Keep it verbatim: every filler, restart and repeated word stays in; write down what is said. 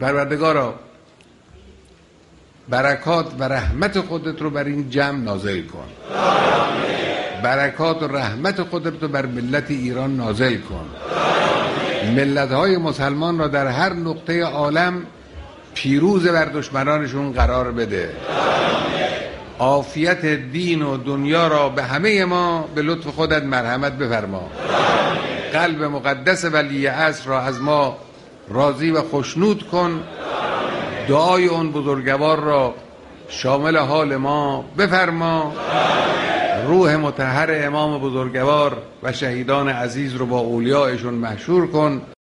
پروردگارا برکات و رحمت خودت رو بر این جمع نازل کن. برکات و رحمت خودت رو بر ملت ایران نازل کن. ملت‌های مسلمان را در هر نقطه عالم پیروز بر دشمنانشون قرار بده. عافیت دین و دنیا را به همه ما به لطف خودت مرحمت بفرما. قلب مقدس ولی عصر را از ما راضی و خوشنود کن. دعای اون بزرگوار را شامل حال ما بفرما. روح مطهر امام بزرگوار و شهیدان عزیز رو با اولیایشون محشور کن.